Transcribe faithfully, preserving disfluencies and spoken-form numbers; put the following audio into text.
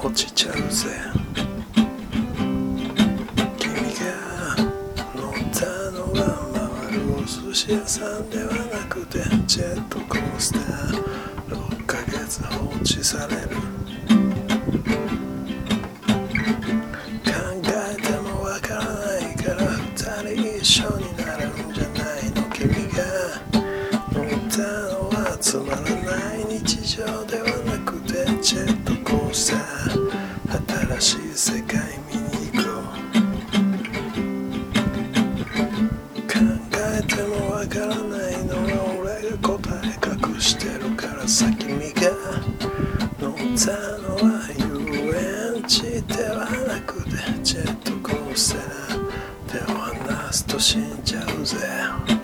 落ちちゃうぜ。君が乗ったのは回るお寿司屋さんではなくてジェットコースター。ろっかげつ放置される。考えてもわからないから二人一緒になるんじゃないの。君が乗ったのはつまらない日常ではなくてジェットコースター。新しい世界見に行こう。考えてもわからないのは俺が答え隠してるからさ。君が乗ったのは遊園地ではなくてジェットコースター。手を離すと死んじゃうぜ。